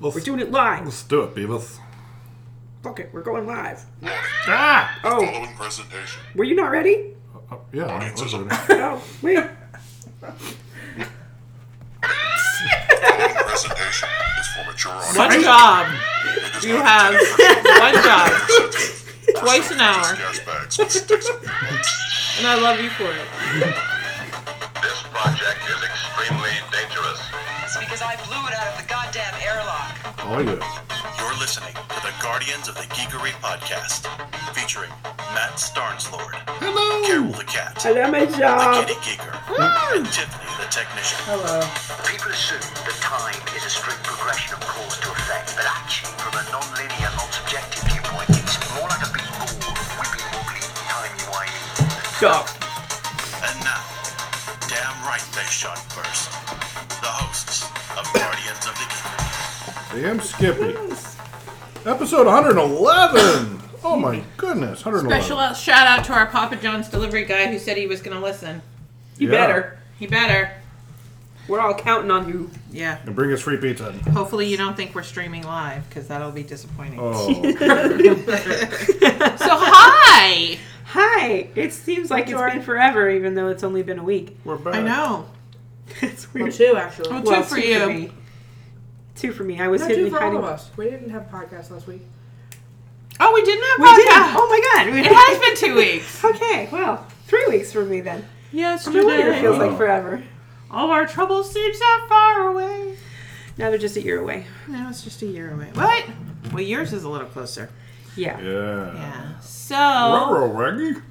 We're doing it live. Let's do it, Beavis. Fuck it, we're going live. Ah! Oh, Following presentation. were you not ready? Yeah. Audiences Following Oh, wait. Following presentation is for mature audiences. One job. It is You not have intended for one job. sensitive or Twice an hour. gas bags with sticks and pins. And I love you for it. This project is extremely dangerous. It's because I blew it out of the goddamn airlock. Oh, yeah. You're listening to the Guardians of the Geekery podcast, featuring Matt Starnslord, Hello! Carol the Cat, Hello, my the job. Kitty Geeker, and Tiffany the Technician. Hello. People assume that time is a strict progression of cause to effect, but actually, from a non-linear, non-subjective viewpoint, it's more like a big ball of whipping wobbly, timey-wimey. Stop. And now, damn right they shot first. The hosts of Guardians of the Geekery. Damn Skippy. Episode 111! Oh my goodness, 111. Special shout out to our Papa John's delivery guy who said he was going to listen. You Yeah. better. He better. We're all counting on you. Yeah. And bring us free pizza. Hopefully you don't think we're streaming live, because that'll be disappointing. Oh. So, hi! Hi. It seems like it's been forever, even though it's only been a week. We're back. I know. It's weird. Two, actually. Well, Well, two for you. me. Two for me. I was No, hidden two for all hiding. of us. We didn't have podcasts last week. Oh, we didn't have We did. podcast. Oh my god. It has been 2 weeks. Okay. Well, 3 weeks for me then. No wonder it Yesterday. feels like forever. All our troubles seem so far away. Now they're just a year away. Now it's just a year away. What? Well, yours is a little closer. Yeah. Yeah. Yeah. So, Ruh-roh, Reggie.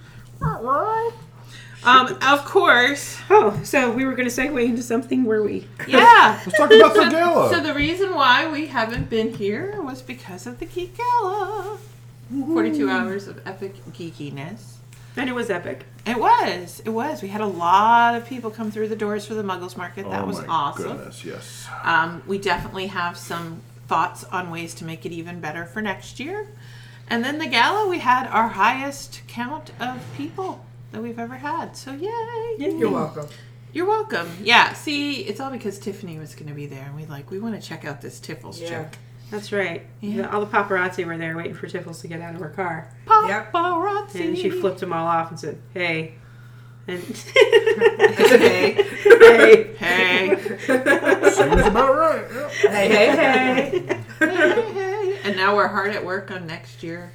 of course, Oh, so we were going to segue into something, were we? yeah. Let's talk about the gala. So the reason why we haven't been here was because of the Geek Gala. 42 hours of epic geekiness. And it was epic. It was. We had a lot of people come through the doors for the Muggles Market. That oh was my awesome. goodness, yes. We definitely have some thoughts on ways to make it even better for next year. And then the gala, we had our highest count of people that we've ever had. So yay! You're welcome. You're welcome. Yeah. See, it's all because Tiffany was going to be there, and we want to check out this Tiffles Yeah. chick. That's right. Yeah. All the paparazzi were there waiting for Tiffles to get out of her car. Yep. Paparazzi. And she flipped them all off and said, hey. And Hey. hey. Hey. Seems about right. Yeah. Hey. Hey. And now we're hard at work on next year.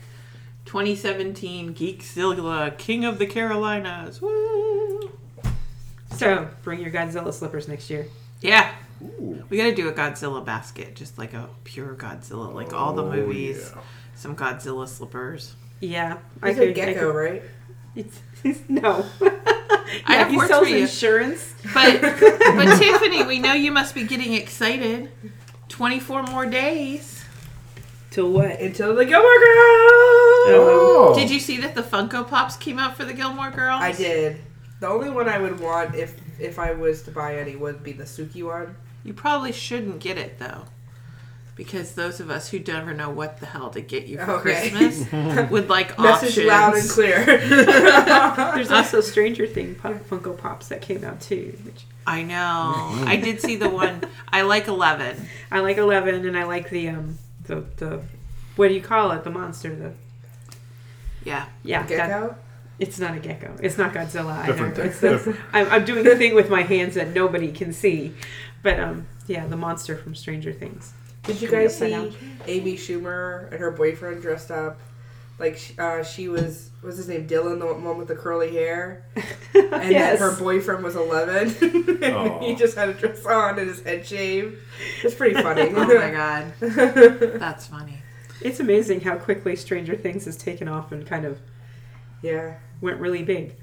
2017 Geekzilla, King of the Carolinas. Woo! So, bring your Godzilla slippers next year. Yeah. Ooh. We gotta do a Godzilla basket, just like a pure Godzilla, like all the Oh, movies. yeah. Some Godzilla slippers. Yeah. It's a gecko, right? It's no. I have he work sells for you. insurance. But Tiffany, we know you must be getting excited. 24 more days. Till what? Until the Gilmore Girls! Oh. Did you see that the Funko Pops came out for the Gilmore Girls? I did. The only one I would want if I was to buy any would be the Suki one. You probably shouldn't get it though. Because those of us who never know what the hell to get you for Okay. Christmas would like Message options. loud and clear. There's also Stranger Thing Funko Pops that came out too. Which I know. I did see the one. I like 11. I like 11, and I like the what do you call it? The monster. Yeah. That, Gecko? it's not a gecko. It's not Godzilla either. Different thing. It's the, I'm doing a thing with my hands that nobody can see, but yeah, the monster from Stranger Things. Did you Coming guys upside see down. Amy Schumer and her boyfriend dressed up? Like, she was his name Dylan, the one with the curly hair? And Yes. then her boyfriend was 11. and Aw. he just had a dress on and his head shaved. It's pretty funny. Oh my god. That's funny. It's amazing how quickly Stranger Things has taken off and kind of Yeah. went really big.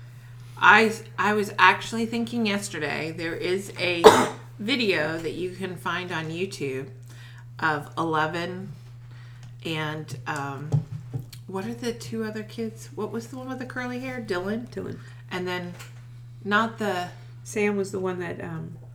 I was actually thinking yesterday, there is a video that you can find on YouTube of 11 and what are the two other kids? What was the one with the curly hair? Dylan? Dylan. And then not the Sam was the one that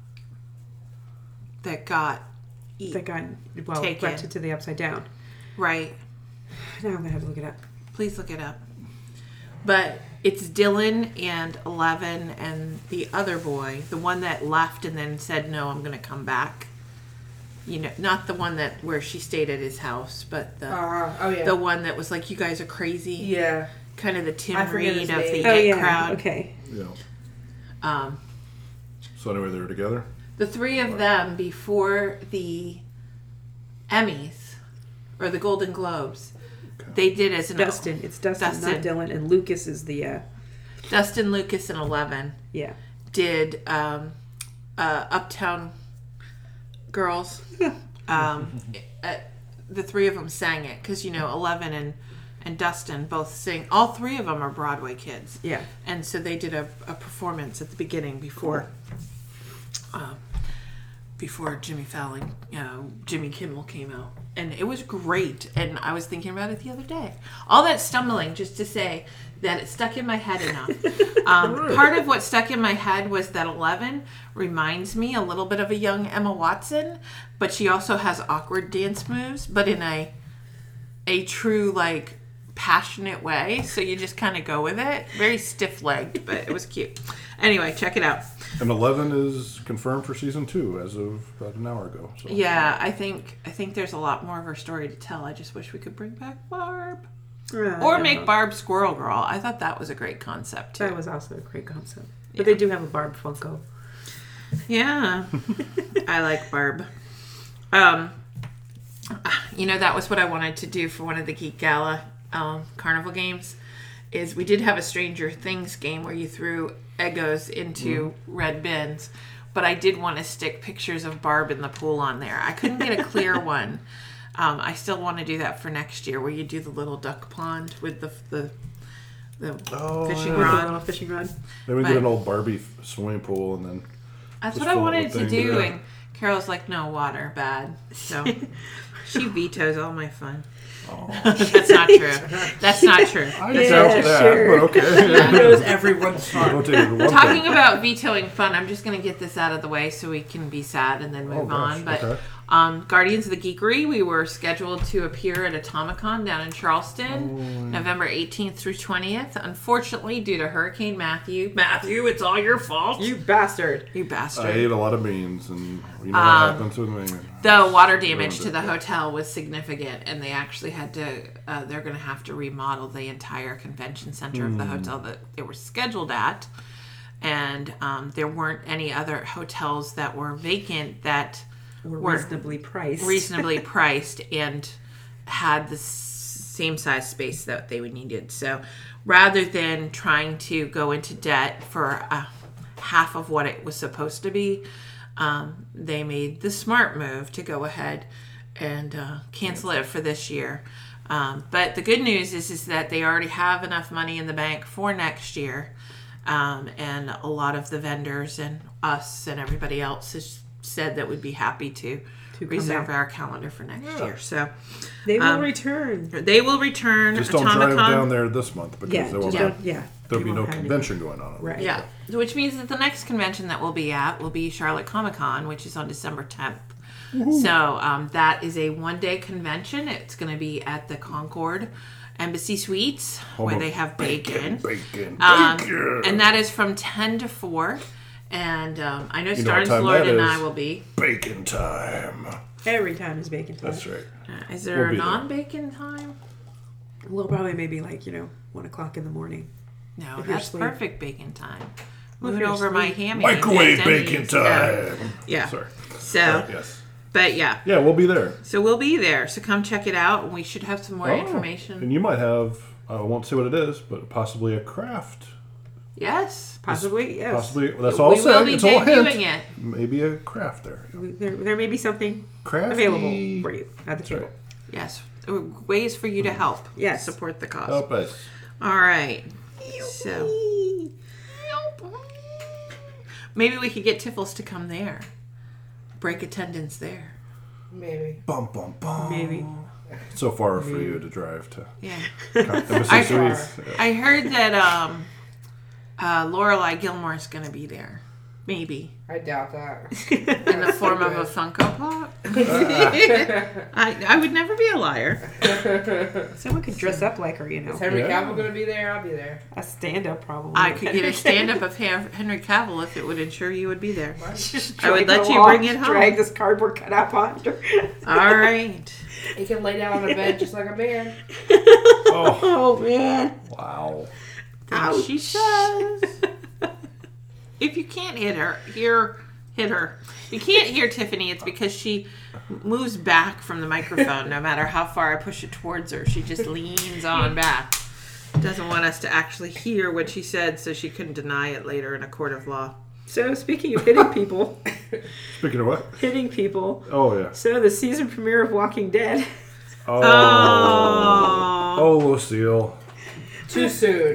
got taken. Left it to the upside down. right. Now I'm gonna have to look it up. Please look it up. But it's Dylan and 11 and the other boy, the one that left and then said, no, I'm going to come back. You know, not the one where she stayed at his house, but the one that was like, you guys are crazy. Yeah. Kind of the Tim I forget Reed his of name. the Oh It yeah. crowd. Okay. Yeah. So anyway, they were together. The three of them before the Emmys or the Golden Globes, they did as an Dustin. It's Dustin, not Dylan. And Lucas is the. Dustin, Lucas, and 11 did Uptown Girls. The three of them sang it because 11 and Dustin both sing. All three of them are Broadway kids. Yeah. And so they did a performance at the beginning before Jimmy Fallon, Jimmy Kimmel came out. And it was great. And I was thinking about it the other day. All that stumbling just to say that it stuck in my head enough. Part of what stuck in my head was that 11 reminds me a little bit of a young Emma Watson, but she also has awkward dance moves, but in a true, like, passionate way. So you just kind of go with it. Very stiff-legged, but it was cute. Anyway, check it out. And 11 is confirmed for season 2 as of about an hour ago. So. Yeah, I think there's a lot more of her story to tell. I just wish we could bring back Barb. Or make Barb Squirrel Girl. I thought that was a great concept, too. That was also a great concept. But they do have a Barb Funko. Yeah. I like Barb. That was what I wanted to do for one of the Geek Gala carnival games. Is we did have a Stranger Things game where you threw Eggos into red bins, but I did want to stick pictures of Barb in the pool on there. I couldn't get a clear one. I still want to do that for next year, where you do the little duck pond with the fishing With rod. the little fishing rod. Then we get an old Barbie swimming pool, and then That's just what I fill it wanted with to things, do, yeah. and Carol's like, "No water, bad." So she vetoes all my fun. That's not true. That's not true. I doubt that, sure. but okay. Knows everyone's fun. Don't take it for one Talking thing. about vetoing fun, I'm just going to get this out of the way so we can be sad and then move gosh, on. But okay. Guardians of the Geekery, we were scheduled to appear at Atomicon down in Charleston, November 18th through 20th. Unfortunately, due to Hurricane Matthew, it's all your fault. You bastard. You bastard. I ate a lot of beans, and you know what happens with me. The water damage to the hotel was significant, and they actually had to, they're going to have to remodel the entire convention center of the hotel that they were scheduled at. And there weren't any other hotels that were vacant that Were reasonably priced. reasonably priced and had the same size space that they would needed. So rather than trying to go into debt for half of what it was supposed to be, they made the smart move to go ahead and cancel it for this year. But the good news is that they already have enough money in the bank for next year. And a lot of the vendors and us and everybody else has said that we'd be happy to reserve our calendar for next year. So They will return. they will return. Just don't drive Atomicon. down there this month because Yeah, there won't just don't, yeah. there'll They be no won't have convention going on. Right. Yeah, which means that the next convention that we'll be at will be Charlotte Comic Con, which is on December 10th. So that is a one-day convention. It's going to be at the Concord Embassy Suites, where they have bacon. Bacon. And that is from 10 to 4. And I know You know Starnes what time Lord that and is. I will be. Bacon time. Every time is bacon time. That's right. Is there We'll a be there. non-bacon time? Well, probably maybe 1 o'clock in the morning. No, If you're that's asleep. perfect bacon time. Well, if Moving you're over my asleep. hammy. Microwave at Denny's. bacon time. Yeah. Sorry. So, Yes. but yeah. Yeah, we'll be there. So we'll be there. So come check it out. And we should have some more information. And you might have, I won't say what it is, but possibly a craft. Yes. Possibly, yes. Possibly, that's all We I'll will say. be It's all a hint. debuting it. Maybe a craft there. There may be something Crafty. available for you at the table. right. Yes. Ways for you to help. Yes. Support the cause. Help us. All right. So maybe we could get Tiffles to come there. Break attendance there. Maybe. Bum, bum, bum. Maybe. It's so far for you to drive to Yeah. Embassy Suites. I heard that Lorelai Gilmore's going to be there. Maybe. I doubt that. In the form of a Funko Pop? I would never be a liar. Someone could dress up like her, you know. Is Henry Yeah. Cavill gonna be there? I'll be there. A stand-up, probably. I could get a stand-up of Henry Cavill if it would ensure you would be there. Just I would drag let her you off, bring it home. Drag this cardboard cutout behind her. All right. He can lay down on a bed just like a man. Oh, Oh, man. wow. Ouch. She says. If you can't hit her. If you can't hear Tiffany, it's because she moves back from the microphone no matter how far I push it towards her. She just leans on back. Doesn't want us to actually hear what she said so she couldn't deny it later in a court of law. So, speaking of hitting people, Speaking of what? hitting people. Oh, yeah. So, the season premiere of Walking Dead. Oh, Lucille. Too soon.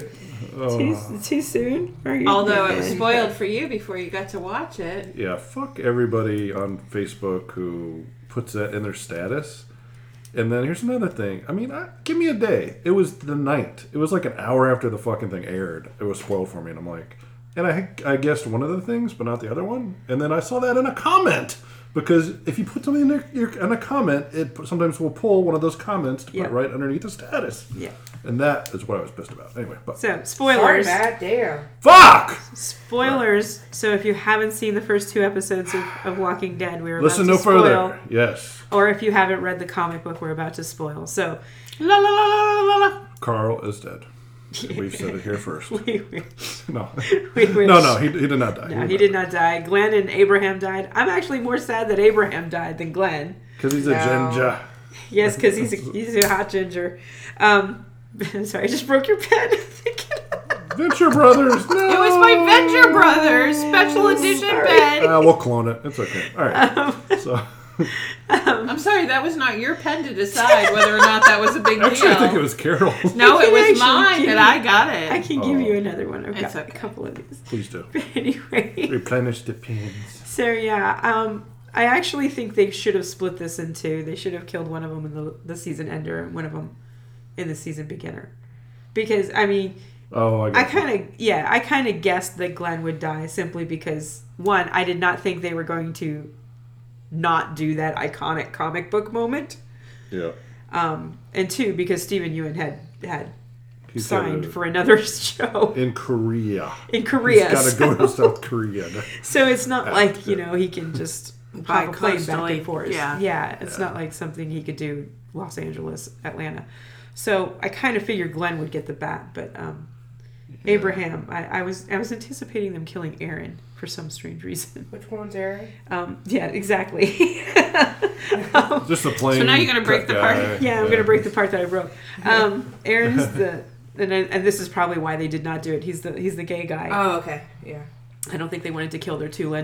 Too soon? Are you Although it was spoiled for you before you got to watch it. Yeah, fuck everybody on Facebook who puts that in their status. And then here's another thing. I mean, give me a day. It was the night. It was like an hour after the fucking thing aired. It was spoiled for me, and I'm like... And I guessed one of the things, but not the other one. And then I saw that in a comment. Because if you put something in a comment, it sometimes will pull one of those comments to put right underneath the status. Yeah. And that is what I was pissed about. Anyway, but... So, Sorry, spoilers. Matt. Damn. Fuck! Spoilers. So, if you haven't seen the first 2 episodes of Walking Dead, we're Listen about no to spoil. further. Yes. Or if you haven't read the comic book, we're about to spoil. So, La la la la la la. Carl is dead. We've said it here first. we wish. No. We wish. No, he did not die. No, he did not die. Glenn and Abraham died. I'm actually more sad that Abraham died than Glenn. Because he's a ginger. Yes, because he's a hot ginger. Sorry, I just broke your pen. Venture Brothers. No. It was my Venture Brothers special edition pen. We'll clone it. It's okay. All right. So I'm sorry, that was not your pen to decide whether or not that was a big actually, I think it deal. was Carol's. No, it can was actually mine, give but you- I got it. I can give you another one. I've got It's okay. a couple of these. Please do. Anyway, Replenish the pins. so yeah, I actually think they should have split this in 2. They should have killed one of them in the season ender and one of them in the season beginner. Because, I mean... Oh, I kind of guessed that Glenn would die simply because, one, I did not think they were going to not do that iconic comic book moment. Yeah. And 2, because Stephen Ewan had He's signed gotta- for another show in Korea. in Korea. He's got to go to South Korea. So it's not like, he can just By pop a plane back coastally, and forth. yeah. It's not like something he could do Los Angeles, Atlanta. So I kind of figured Glenn would get the bat, but Abraham, I was anticipating them killing Aaron for some strange reason. Which one's Aaron? Yeah, exactly. Just a plain. So now you're gonna break cut the part? guy. Yeah, I'm going to break the part that I broke. Aaron's and this is probably why they did not do it. He's the gay guy. Oh, okay. Yeah. I don't think they wanted to kill their two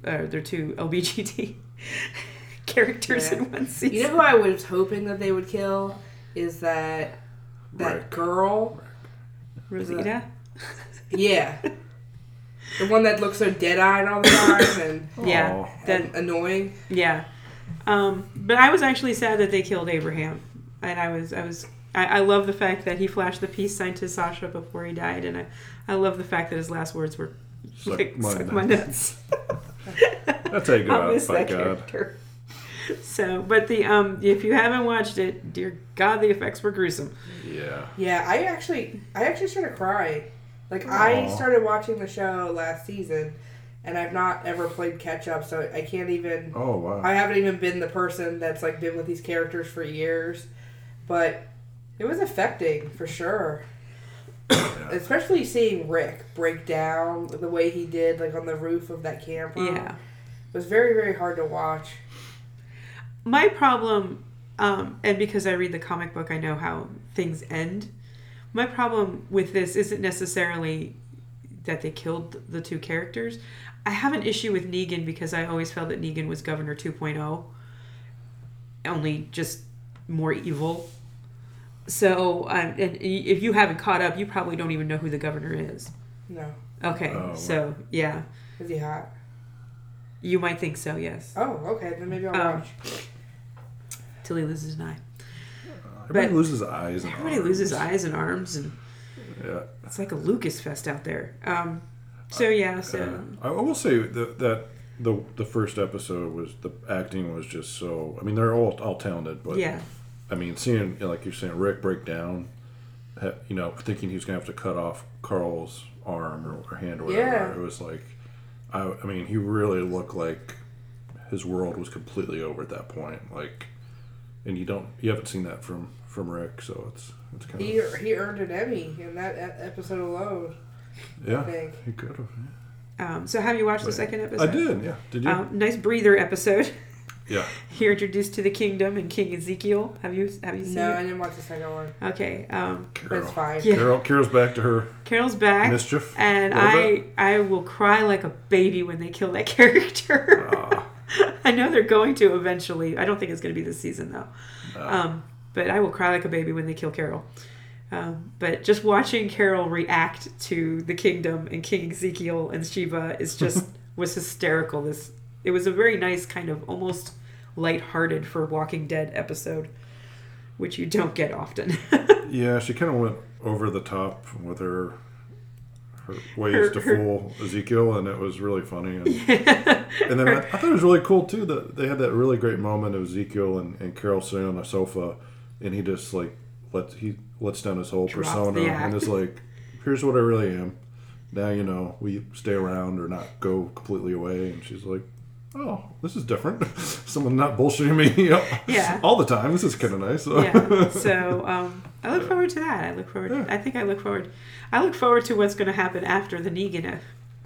LBGT characters in one season. You know who I was hoping that they would kill is that Rick. girl. Rosita? Yeah. The one that looks so dead-eyed all the time and, Yeah, and annoying. yeah. But I was actually sad that they killed Abraham, and I love the fact that he flashed the peace sign to Sasha before he died, and I love the fact that his last words were Suck like, my "Suck my nuts." That's how you go I'll out. miss By that God. character. So, but the if you haven't watched it, dear God, the effects were gruesome. Yeah. Yeah, I actually started crying. Like, I started watching the show last season, and I've not ever played catch-up, so I can't even... Oh, wow. I haven't even been the person that's, like, been with these characters for years. But it was affecting, for sure. Especially seeing Rick break down the way he did, like, on the roof of that camper. Yeah. It was very, very hard to watch. My problem, and because I read the comic book, I know how things end. My problem with this isn't necessarily that they killed the two characters. I have an issue with Negan because I always felt that Negan was Governor 2.0, only just more evil. So, and if you haven't caught up, you probably don't even know who the governor is. No. Okay, so, yeah. Is he hot? You might think so, yes. Oh, okay. Then maybe I'll watch. Till he loses an eye. Everybody loses eyes. And Everybody arms. loses eyes and arms, and Yeah. it's like a Lucas fest out there. So yeah, so I will say that the first episode was the acting was just so. I mean, they're all talented, but yeah, I mean, seeing like you're saying Rick break down, thinking he was gonna have to cut off Carl's arm or hand or whatever. Yeah. It was like, I mean, he really looked like his world was completely over at that point. Like, and you haven't seen that from Rick, so it's kind of he earned an Emmy in that episode alone. yeah, I think. he could have. so have you watched the second episode? I did. Yeah, did you? Nice breather episode. Yeah. You're introduced to the kingdom and King Ezekiel. Have you seen No, it? I didn't watch the second one. Okay. But it's fine. Yeah. Carol's back to her Carol's back. mischief. And a little bit. I will cry like a baby when they kill that character. I know they're going to eventually. I don't think it's going to be this season though. But I will cry like a baby when they kill Carol. But just watching Carol react to the kingdom and King Ezekiel and Sheba is just was hysterical. It was a very nice kind of almost lighthearted for Walking Dead episode, which you don't get often. Yeah, she kind of went over the top with her ways to fool Ezekiel, and it was really funny. And then I thought it was really cool too that they had that really great moment of Ezekiel and Carol sitting on a sofa, and he just like lets down his whole persona and is like, "Here's what I really am. Now you know, will you stay around or not go completely away?" And she's like, "Oh, this is different. Someone not bullshitting me all the time. This is kind of nice." Yeah. So I look forward to that. I look forward to what's going to happen after the Negan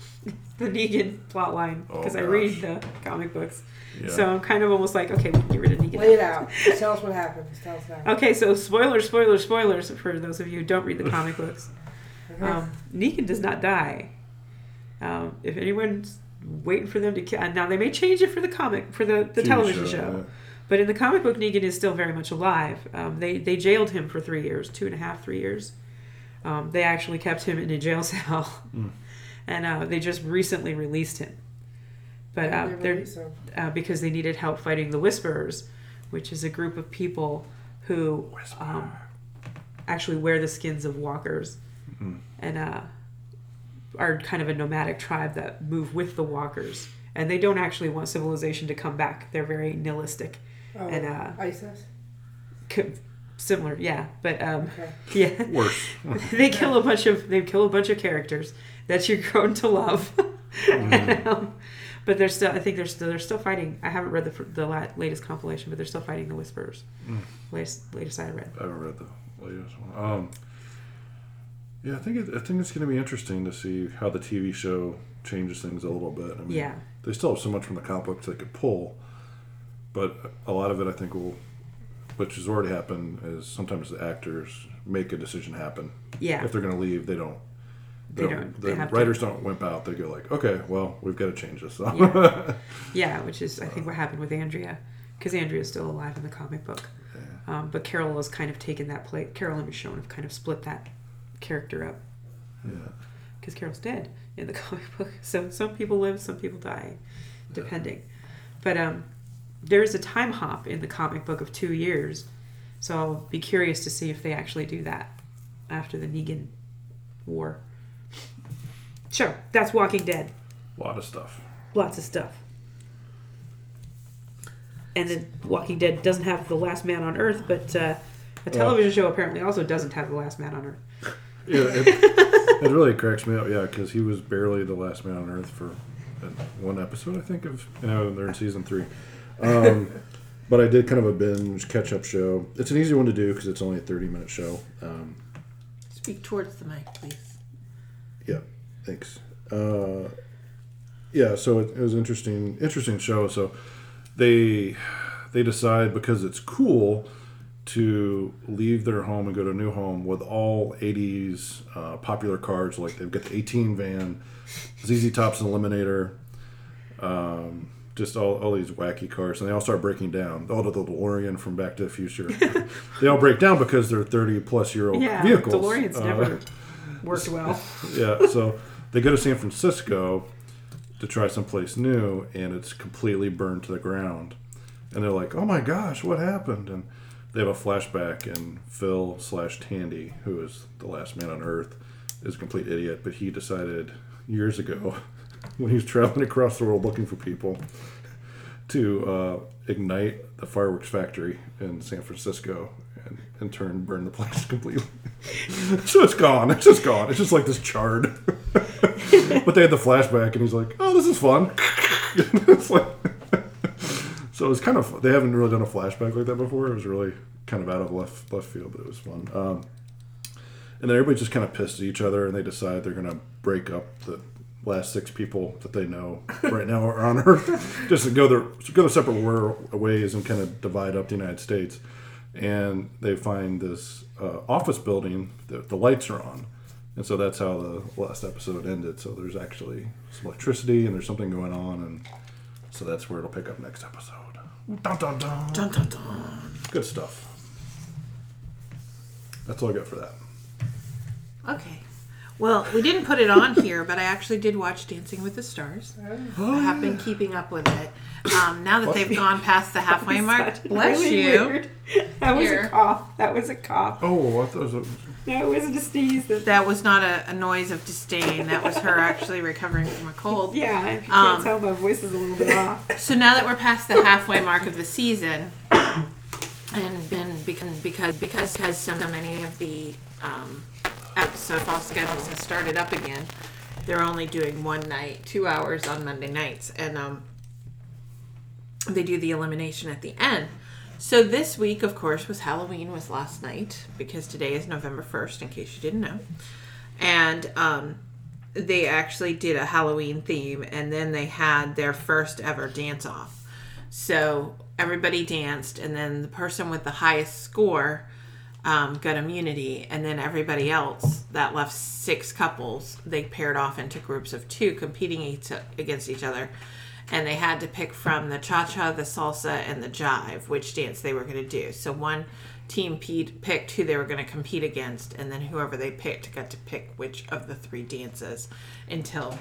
plot line because I read the comic books. Yeah. So I'm kind of almost like, okay, we can get rid of Negan. Lay it out. Just tell us what happens. Tell us now. Okay, so spoilers for those of you who don't read the comic books. Negan does not die. If anyone's waiting for them to kill, now they may change it for the television show. But in the comic book, Negan is still very much alive. They jailed him for 3 years, 2.5, 3 years. They actually kept him in a jail cell, and they just recently released him. But because they needed help fighting the Whisperers, which is a group of people who actually wear the skins of walkers, and are kind of a nomadic tribe that move with the walkers, and they don't actually want civilization to come back. They're very nihilistic. And ISIS? Similar, yeah, but okay. Yeah, worse. they kill a bunch of characters that you're grown to love. And, but they're still. I think they're still fighting. I haven't read the latest compilation, but they're still fighting the Whisperers. Latest I read. I haven't read the latest one. Yeah, I think it's going to be interesting to see how the TV show changes things a little bit. I mean, they still have so much from the comic books they could pull, but a lot of it I think which has already happened, is sometimes the actors make a decision happen. Yeah. If they're going to leave, they don't. The writers don't wimp out. They go like, okay, well, we've got to change this. So. Yeah, which is I think what happened with Andrea, because Andrea's still alive in the comic book, but Carol has kind of taken that place. Carol and Michonne have kind of split that character up. Yeah. Because Carol's dead in the comic book, so some people live, some people die, depending. But there is a time hop in the comic book of 2 years, so I'll be curious to see if they actually do that after the Negan war. Sure, that's Walking Dead. Lots of stuff. And then Walking Dead doesn't have the Last Man on Earth, but a television show apparently also doesn't have the Last Man on Earth. Yeah, it really cracks me up. Yeah, because he was barely the last man on Earth for one episode, I think. They're in season 3. But I did kind of a binge catch-up show. It's an easy one to do because it's only a 30-minute show. Speak towards the mic, please. Yeah, thanks. Yeah, so it was interesting show. So they decide, because it's cool, to leave their home and go to a new home with all 80s popular cars. Like they've got the 18 van, ZZ Top's Eliminator, just all these wacky cars, and they all start breaking down. All the DeLorean from Back to the Future. They all break down because they're 30-plus-year-old vehicles. DeLorean's never worked well. Yeah, so they go to San Francisco to try someplace new, and it's completely burned to the ground. And they're like, oh my gosh, what happened? And they have a flashback, and Phil/Tandy, who is the last man on Earth, is a complete idiot, but he decided years ago when he was traveling across the world looking for people to ignite the fireworks factory in San Francisco and in turn burn the place completely. So it's gone. It's just gone. It's just like this charred. But they had the flashback and he's like, oh, this is fun. It's like, so it's kind of, they haven't really done a flashback like that before. It was really kind of out of left field, but it was fun. And then everybody just kind of pissed at each other and they decide they're going to break up the last 6 people that they know right now are on Earth, just to go their separate ways and kind of divide up the United States. And they find this office building that the lights are on, and so that's how the last episode ended. So there's actually some electricity and there's something going on, and so that's where it'll pick up next episode. Dun dun dun. Dun, dun, dun. Good stuff. That's all I got for that. Okay. Well, we didn't put it on here, but I actually did watch Dancing with the Stars. I have been keeping up with it. Now that they've gone past the halfway mark, bless really you. Weird. That was Here. a cough. That was a cough. Oh, I thought it was No, it wasn't a sneeze. That was not a noise of disdain. That was her actually recovering from a cold. Yeah, if you can't tell, my voice is a little bit off. So now that we're past the halfway mark of the season, and been because so many of the episode fall schedules have started up again, they're only doing one night, 2 hours on Monday nights, and they do the elimination at the end. So this week, of course, Halloween was last night, because today is November 1st, in case you didn't know. And they actually did a Halloween theme, and then they had their first ever dance-off. So everybody danced, and then the person with the highest score got immunity, and then everybody else, that left 6 couples, they paired off into groups of 2 competing against each other. And they had to pick from the cha-cha, the salsa, and the jive, which dance they were going to do. So one team picked who they were going to compete against, and then whoever they picked got to pick which of the 3 dances until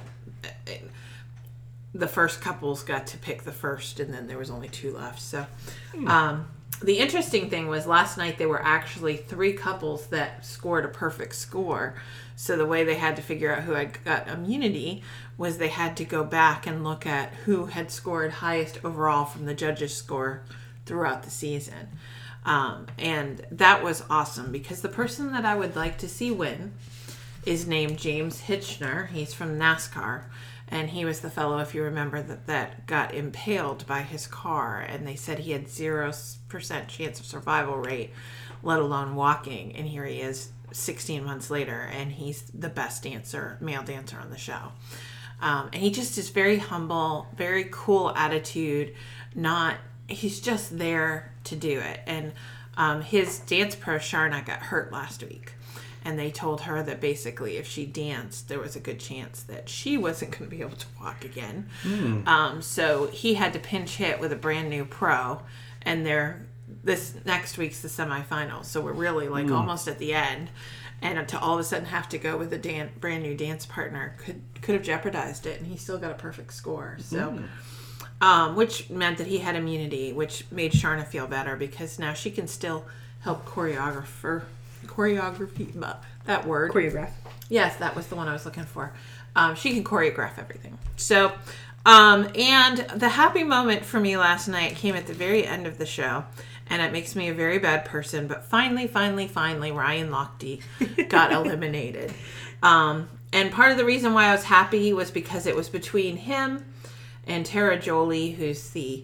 the first couples got to pick the first, and then there was only 2 left. So the interesting thing was last night there were actually 3 couples that scored a perfect score. So the way they had to figure out who had got immunity was they had to go back and look at who had scored highest overall from the judges' score throughout the season. And that was awesome, because the person that I would like to see win is named James Hitchner. He's from NASCAR. And he was the fellow, if you remember, that got impaled by his car. And they said he had 0% chance of survival rate, let alone walking. And here he is 16 months later, and he's the best male dancer on the show. And he just is very humble, very cool attitude. He's just there to do it. And his dance pro, Sharna, got hurt last week. And they told her that basically if she danced, there was a good chance that she wasn't going to be able to walk again. So he had to pinch hit with a brand new pro. And this next week's the semifinals. So we're really almost at the end. And to all of a sudden have to go with a brand new dance partner could have jeopardized it. And he still got a perfect score. So, which meant that he had immunity, which made Sharna feel better, because now she can still help choreography, that word. Choreograph. Yes, that was the one I was looking for. She can choreograph everything. So, and the happy moment for me last night came at the very end of the show, and it makes me a very bad person, but finally, Ryan Lochte got eliminated. And part of the reason why I was happy was because it was between him and Tara Jolie, who's the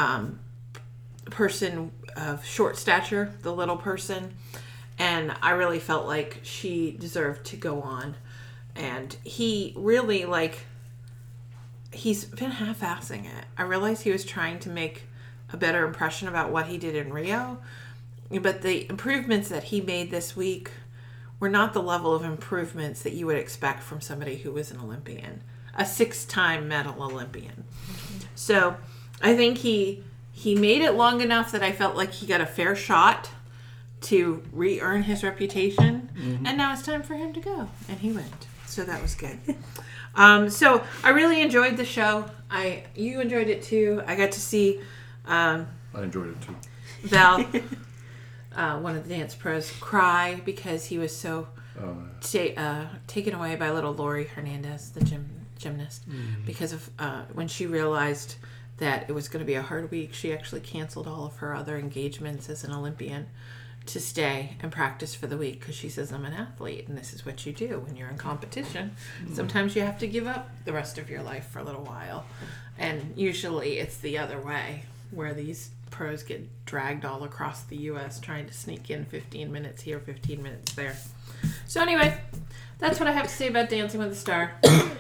person of short stature, the little person. And I really felt like she deserved to go on. And he really, he's been half-assing it. I realized he was trying to make a better impression about what he did in Rio. But the improvements that he made this week were not the level of improvements that you would expect from somebody who was an Olympian. A 6-time medal Olympian. So I think he made it long enough that I felt like he got a fair shot to re-earn his reputation. And now it's time for him to go. And he went. So that was good. So I really enjoyed the show. You enjoyed it too. I got to see I enjoyed it too. Val, one of the dance pros, cry because he was so taken away by little Lori Hernandez, the gymnast, because of when she realized that it was going to be a hard week. She actually canceled all of her other engagements as an Olympian to stay and practice for the week, because she says, I'm an athlete and this is what you do when you're in competition. Sometimes you have to give up the rest of your life for a little while, and usually it's the other way, where these pros get dragged all across the U.S. trying to sneak in 15 minutes here, 15 minutes there. So anyway, that's what I have to say about Dancing with the Star.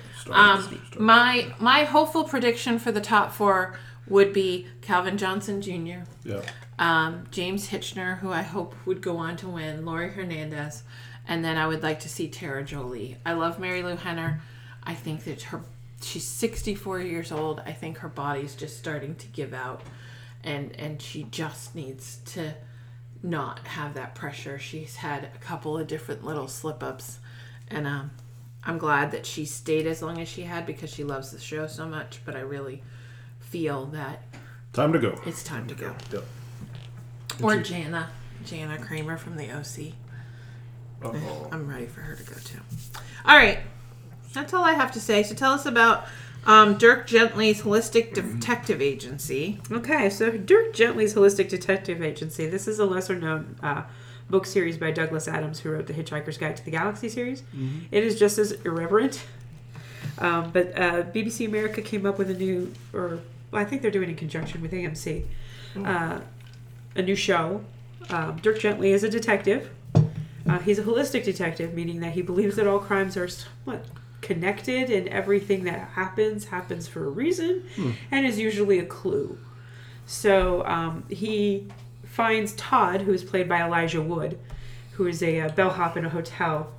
My hopeful prediction for the top 4 would be Calvin Johnson Jr., James Hitchner, who I hope would go on to win, Lori Hernandez, and then I would like to see Tara Jolie. I love Mary Lou Henner. I think that she's 64 years old. I think her body's just starting to give out, and she just needs to not have that pressure. She's had a couple of different little slip-ups, and I'm glad that she stayed as long as she had, because she loves the show so much, but I really feel that time to go. It's time to go. Yep. Or Jana Kramer from the OC. Uh-oh. I'm ready for her to go too. All right, that's all I have to say. So tell us about Dirk Gently's Holistic Detective Agency. Okay, so Dirk Gently's Holistic Detective Agency. This is a lesser-known book series by Douglas Adams, who wrote the Hitchhiker's Guide to the Galaxy series. Mm-hmm. It is just as irreverent. But BBC America came up with I think they're doing it in conjunction with AMC, a new show. Dirk Gently is a detective. He's a holistic detective, meaning that he believes that all crimes are somewhat connected, and everything that happens for a reason, and is usually a clue. So he finds Todd, who is played by Elijah Wood, who is a bellhop in a hotel,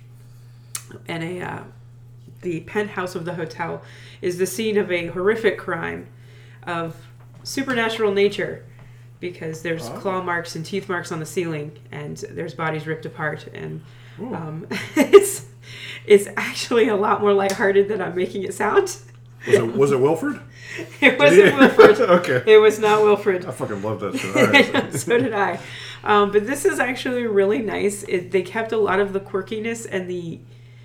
and the penthouse of the hotel is the scene of a horrific crime of supernatural nature, because there's claw marks and teeth marks on the ceiling, and there's bodies ripped apart, and it's actually a lot more lighthearted than I'm making it sound. Was it Wilfred? It wasn't Wilfred. Okay. It was not Wilfred. I fucking love that show. All right. So did I. But this is actually really nice. They kept a lot of the quirkiness and the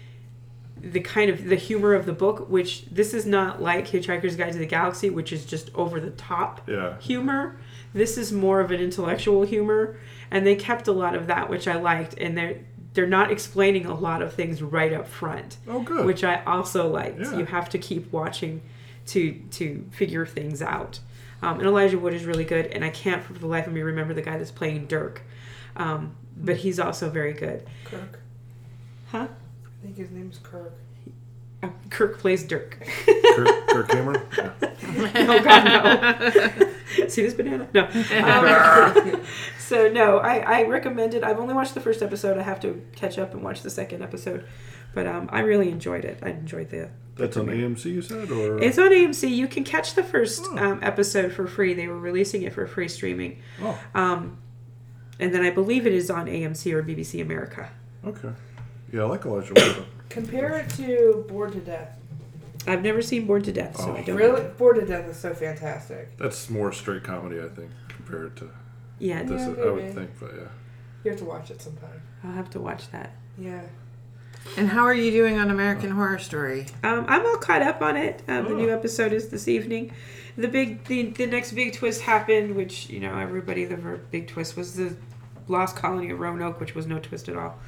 kind of the humor of the book, which this is not like Hitchhiker's Guide to the Galaxy, which is just over the top humor. This is more of an intellectual humor, and they kept a lot of that, which I liked, and they're not explaining a lot of things right up front. Oh, good. Which I also liked. Yeah. You have to keep watching to figure things out. And Elijah Wood is really good, and I can't for the life of me remember the guy that's playing Dirk. But he's also very good. Kirk. Huh? I think his name's Kirk. Kirk plays Dirk. Kirk Cameron? Yeah. Oh, God, no. See this banana? No. So, no, I recommend it. I've only watched the first episode. I have to catch up and watch the second episode. But I really enjoyed it. I enjoyed the That's on AMC, you said? Or it's on AMC. You can catch the first episode for free. They were releasing it for free streaming. Oh. And then I believe it is on AMC or BBC America. Okay. Yeah, I like Elijah Wood. Compare it to Bored to Death. I've never seen Bored to Death, so I don't really know. Bored to Death is so fantastic. That's more straight comedy, I think, compared to this. Yeah, I would think, but yeah. You have to watch it sometime. I'll have to watch that. Yeah. And how are you doing on American Horror Story? I'm all caught up on it. The new episode is this evening. The next big twist happened, which, you know, everybody, the big twist was the Lost Colony of Roanoke, which was no twist at all.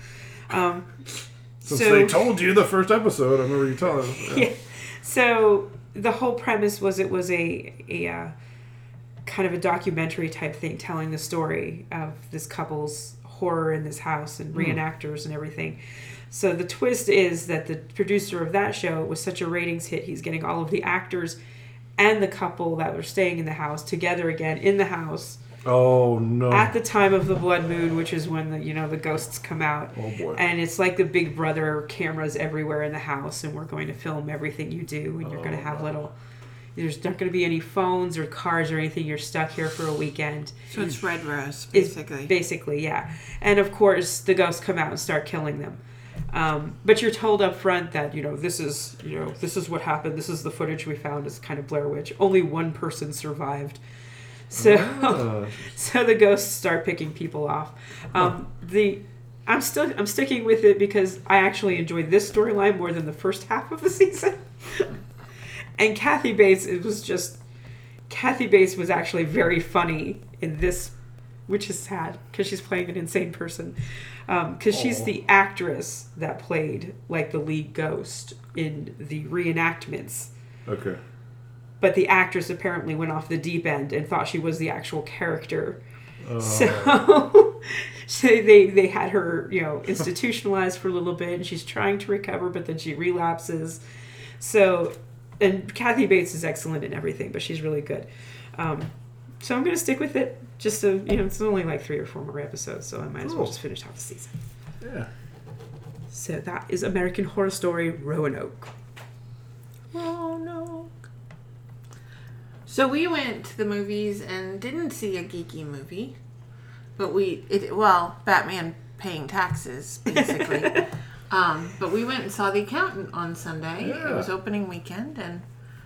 Since they told you the first episode, I remember you telling us. Yeah. So the whole premise was it was a kind of a documentary type thing telling the story of this couple's horror in this house and reenactors and everything. So the twist is that the producer of that show was such a ratings hit, he's getting all of the actors and the couple that were staying in the house together again in the house. Oh no! At the time of the blood moon, which is when the ghosts come out. Oh boy! And it's like the Big Brother cameras everywhere in the house, and we're going to film everything you do, and you're going to have there's not going to be any phones or cars or anything. You're stuck here for a weekend. So it's Red Rose, basically. Basically, yeah. And of course, the ghosts come out and start killing them. But you're told up front that this is what happened. This is the footage we found. It's kind of Blair Witch. Only one person survived. So, so the ghosts start picking people off. I'm sticking with it because I actually enjoyed this storyline more than the first half of the season. And Kathy Bates, Kathy Bates was actually very funny in this, which is sad because she's playing an insane person. Because she's the actress that played like the lead ghost in the reenactments. Okay. But the actress apparently went off the deep end and thought she was the actual character. So they had her, institutionalized for a little bit, and she's trying to recover, but then she relapses. So, and Kathy Bates is excellent in everything, but she's really good. So I'm going to stick with it. Just so, it's only like 3 or 4 more episodes, so I might as well just finish off the season. Yeah. So that is American Horror Story Roanoke. Roanoke. So we went to the movies and didn't see a geeky movie. But Batman paying taxes, basically. But we went and saw The Accountant on Sunday. Yeah. It was opening weekend, and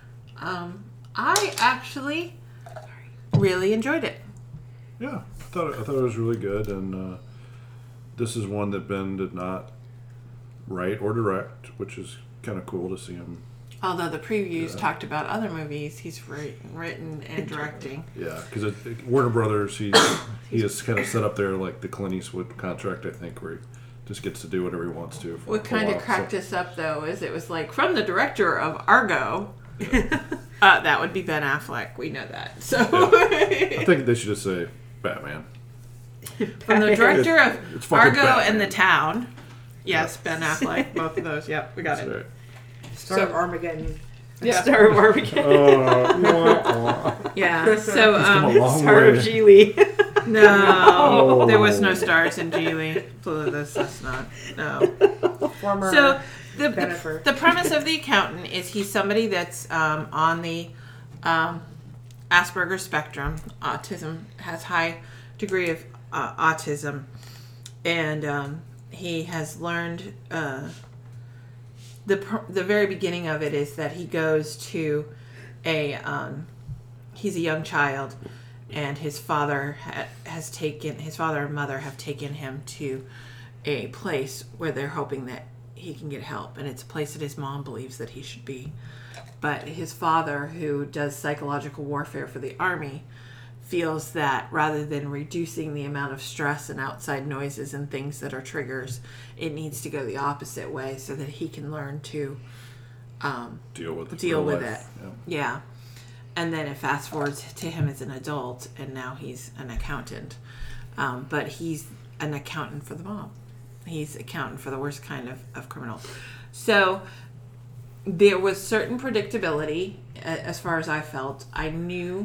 I actually really enjoyed it. Yeah, I thought it was really good, and this is one that Ben did not write or direct, which is kind of cool to see him. Although the previews talked about other movies he's written and directing. Yeah, because Warner Brothers, he has kind of set up there like the Clint Eastwood contract, I think, where he just gets to do whatever he wants to. What kind of cracked us up, though, is it was like from the director of Argo. That would be Ben Affleck. We know that. So I think they should just say Batman. From the director of It's fucking Argo Batman. and The Town. Yes, Ben Affleck. Both of those. Yep, we got That's it. right. Star of Armageddon. Yeah. Star of Armageddon. Yeah. So, Come a long Star way. of Geely. no, there was no stars in Geely. That's not. No. Former So Bennifer. the premise of The Accountant is he's somebody that's on the Asperger's spectrum. Autism, has high degree of autism, and he has learned. The very beginning of it is that he goes to he's a young child, and his father his father and mother have taken him to a place where they're hoping that he can get help, and it's a place that his mom believes that he should be. But his father, who does psychological warfare for the army, feels that rather than reducing the amount of stress and outside noises and things that are triggers, it needs to go the opposite way so that he can learn to Deal with deal real with life. it. Yeah. And then it fast forwards to him as an adult, and now he's an accountant. But he's an accountant for the mob. He's accountant for the worst kind of criminals. So there was certain predictability as far as I felt. I knew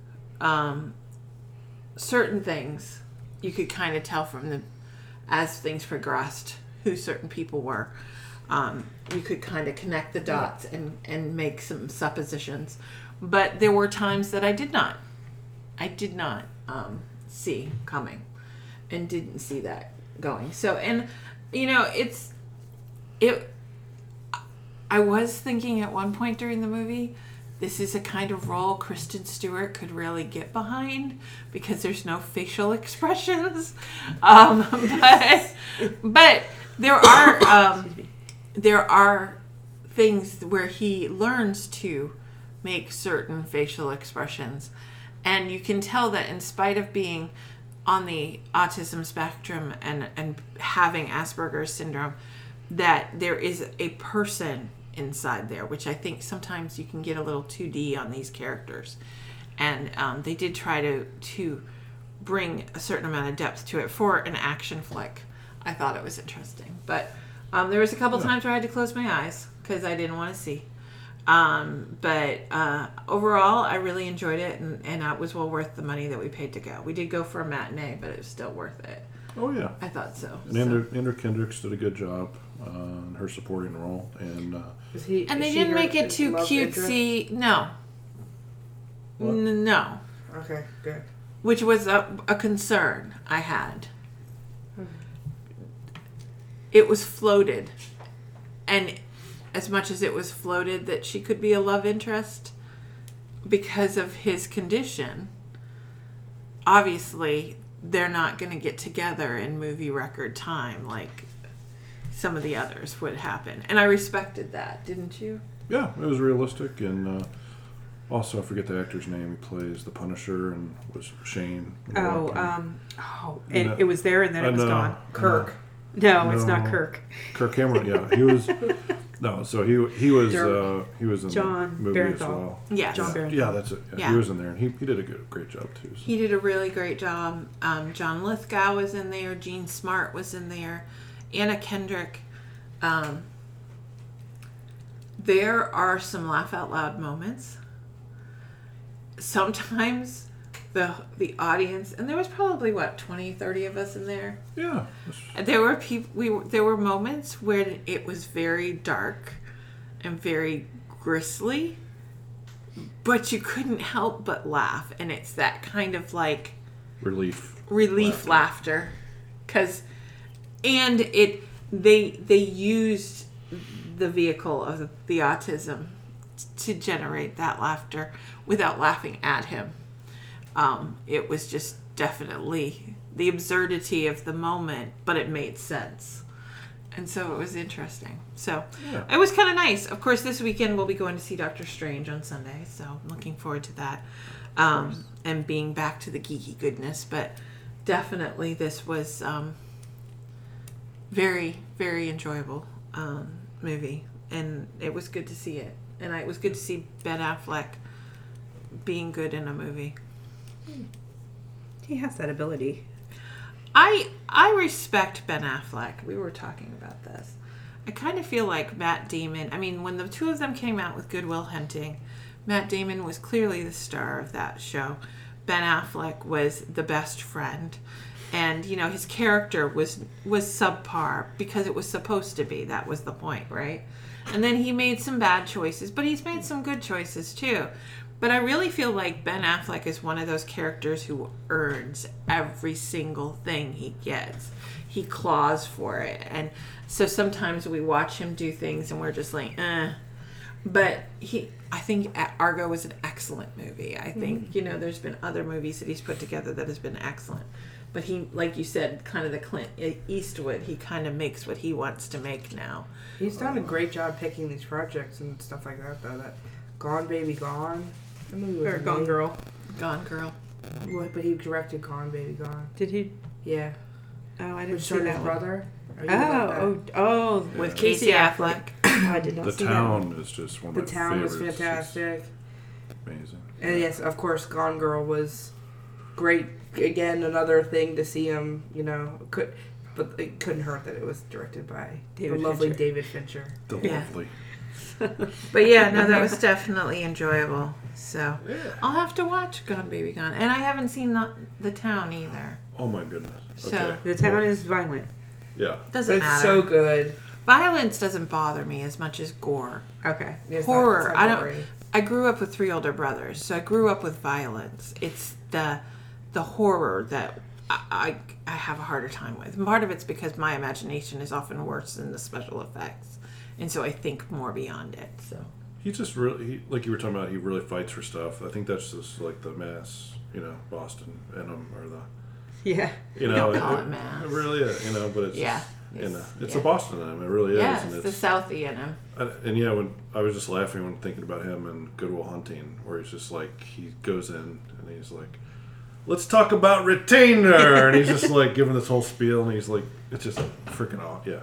certain things. You could kind of tell from as things progressed who certain people were. You could kind of connect the dots and make some suppositions. But there were times that I did not see coming and didn't see that going. So, and I was thinking at one point during the movie, this is a kind of role Kristen Stewart could really get behind because there's no facial expressions. But there are things where he learns to make certain facial expressions, and you can tell that in spite of being on the autism spectrum and having Asperger's syndrome, that there is a person inside there, which I think sometimes you can get a little 2D on these characters, and they did try to bring a certain amount of depth to it for an action flick. I thought it was interesting, but there was a couple times where I had to close my eyes because I didn't want to see. But overall, I really enjoyed it, and it was well worth the money that we paid to go. We did go for a matinee, but it was still worth it. Oh yeah, I thought so. And Andrew Kendricks did a good job in her supporting role, and they didn't make it too cutesy. No. What? No. Okay, good. Which was a concern I had. It was floated, and as much as it was floated that she could be a love interest because of his condition, obviously they're not going to get together in movie record time like some of the others would happen. And I respected that, didn't you? Yeah, it was realistic, and also I forget the actor's name. He plays the Punisher and was Shane. It was there and then it was gone. Kirk. No, it's not Kirk. Kirk Cameron. Yeah, he was. No, so he was in John the movie as Bernthal. well. Yes. John Bernthal. Yeah, that's it. Yeah, Yeah. He was in there, and he did a great job too. So. He did a really great job. John Lithgow was in there. Gene Smart was in there. Anna Kendrick. There are some laugh out loud moments. Sometimes the audience, and there was probably 20, 30 of us in there. Yeah. There were people. There were moments where it was very dark and very grisly, but you couldn't help but laugh, and it's that kind of like Relief laughter, they used the vehicle of the autism to generate that laughter without laughing at him. It was just definitely the absurdity of the moment, but it made sense. And so it was interesting. So It was kind of nice. Of course, this weekend we'll be going to see Doctor Strange on Sunday, so I'm looking forward to that. And being back to the geeky goodness. But definitely this was very, very enjoyable movie. And it was good to see it. And it was good to see Ben Affleck being good in a movie. He has that ability. I respect Ben Affleck. We were talking about this. I kind of feel like Matt Damon. I mean, when the two of them came out with Good Will Hunting, Matt Damon was clearly the star of that show. Ben Affleck was the best friend. And, his character was subpar because it was supposed to be. That was the point, right? And then he made some bad choices, but he's made some good choices too. But I really feel like Ben Affleck is one of those characters who earns every single thing he gets. He claws for it. And so sometimes we watch him do things and we're just like, eh. But I think Argo was an excellent movie. I think, there's been other movies that he's put together that has been excellent. But he, like you said, kind of the Clint Eastwood, he kind of makes what he wants to make now. He's done a great job picking these projects and stuff like that, though. That Gone Baby Gone. That movie was Or Gone Girl. Gone Girl. What? But he directed Gone Baby Gone. Did he? Yeah. Oh, I didn't Which see starred that his one. brother. Are you about that? With Casey Affleck. I did not The see Town is just one of The my Town was favorites. fantastic. It's amazing. And yes, of course, Gone Girl was great. Again, another thing to see him, but it couldn't hurt that it was directed by the lovely David Fincher. The Yeah. lovely. But yeah, no, that was definitely enjoyable. So I'll have to watch Gone Baby Gone. And I haven't seen the Town either. Oh my goodness. So- Okay. The Town is violent. Yeah. Doesn't It's matter. so good. Violence doesn't bother me as much as gore. Okay. It's Horror. Not, it's not gory. I grew up with 3 older brothers, so I grew up with violence. It's the horror that I have a harder time with. And part of it's because my imagination is often worse than the special effects, and so I think more beyond it. So He just really, like you were talking about, he really fights for stuff. I think that's just like the mass, Boston venom or the, Yeah. Don't call it mass. It really is, but it's Yeah. it's a Boston venom. It really is. yeah, And it's the Southie in him. when I was just laughing when thinking about him and Good Will Hunting, where he's just like, he goes in and he's like, let's talk about Retainer, and he's just like giving this whole spiel, and he's like, it's just freaking off. Yeah,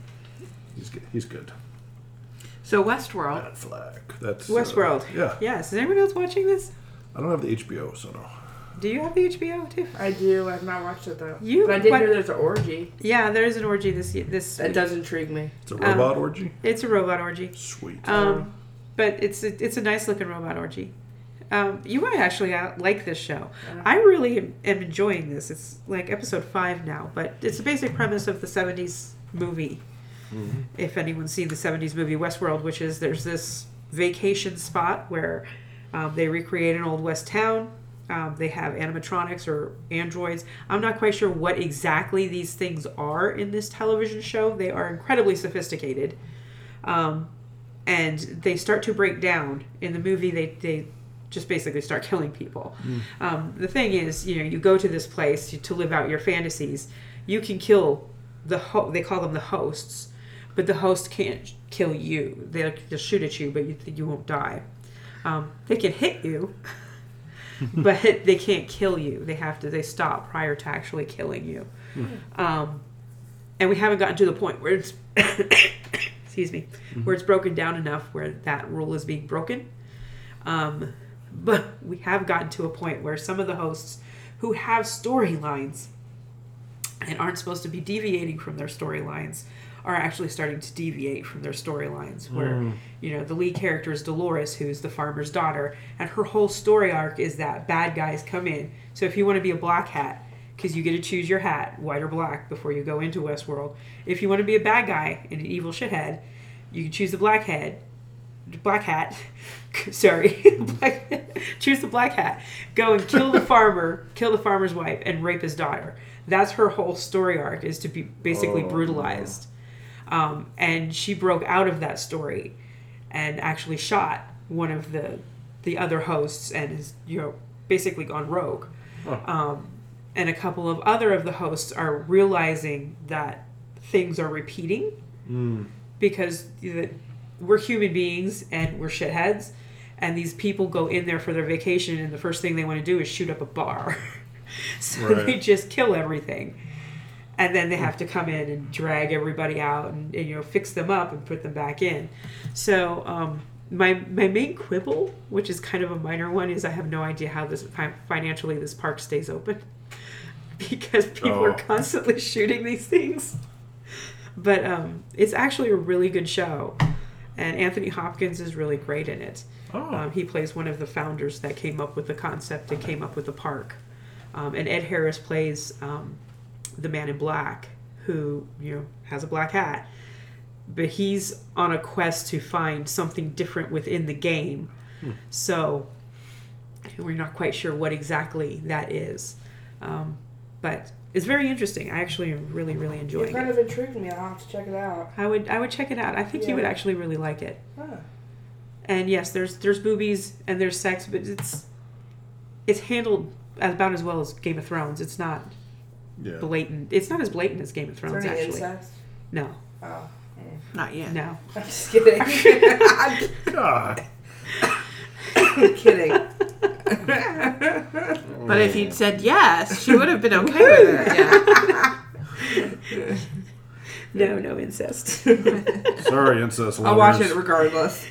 he's good. So Westworld. That flag. That's Westworld. Yeah. Yes. Is anyone else watching this? I don't have the HBO, so no. Do you have the HBO too? I do. I've not watched it though. You- but I did what- hear there's an orgy. Yeah, there is an orgy this That does intrigue me. It's a robot orgy. It's a robot orgy. Sweet. But it's a nice looking robot orgy. You might actually like this show. I really am enjoying this. It's like episode 5 now, but it's the basic premise of the 70s movie. Mm-hmm. If anyone's seen the 70s movie Westworld, which is there's this vacation spot where they recreate an old West town. They have animatronics or androids. I'm not quite sure what exactly these things are in this television show. They are incredibly sophisticated. And they start to break down. In the movie, they just basically start killing people. The thing is, you go to this place to live out your fantasies. You can kill they call them the hosts, but the host can't kill you. They'll shoot at you, but you won't die. They can hit you, but they can't kill you. They stop prior to actually killing you. And we haven't gotten to the point where it's excuse me, where it's broken down enough where that rule is being broken. But we have gotten to a point where some of the hosts who have storylines and aren't supposed to be deviating from their storylines are actually starting to deviate from their storylines. Where, the lead character is Dolores, who's the farmer's daughter, and her whole story arc is that bad guys come in. So if you want to be a black hat, because you get to choose your hat, white or black, before you go into Westworld. If you want to be a bad guy and an evil shithead, you can choose the black hat. Sorry. Choose the black hat. Go and kill the farmer, kill the farmer's wife, and rape his daughter. That's her whole story arc, is to be basically brutalized. And she broke out of that story and actually shot one of the other hosts and is, basically gone rogue. And a couple of other of the hosts are realizing that things are repeating because we're human beings and we're shitheads, and these people go in there for their vacation and the first thing they want to do is shoot up a bar. So they just kill everything. And then they have to come in and drag everybody out and fix them up and put them back in. So my main quibble, which is kind of a minor one, is I have no idea how financially this park stays open. Because people are constantly shooting these things. But it's actually a really good show. And Anthony Hopkins is really great in it. He plays one of the founders that came up with the concept and came up with the park. And Ed Harris plays the man in black, who has a black hat. But he's on a quest to find something different within the game. So we're not quite sure what exactly that is. But it's very interesting. I actually am really, really enjoying it. It's kind of intrigued me. I'll have to check it out. I would check it out. I think you would actually really like it. Huh. And yes, there's boobies and there's sex, but it's handled about as well as Game of Thrones. It's not blatant. It's not as blatant as Game of Thrones, Is there any actually. incest? No. Oh. Not yet. No. I'm just kidding. God. I'm kidding. But if you'd said yes, she would have been okay with it. Yeah. No incest. Sorry, incest lovers. I'll watch it regardless.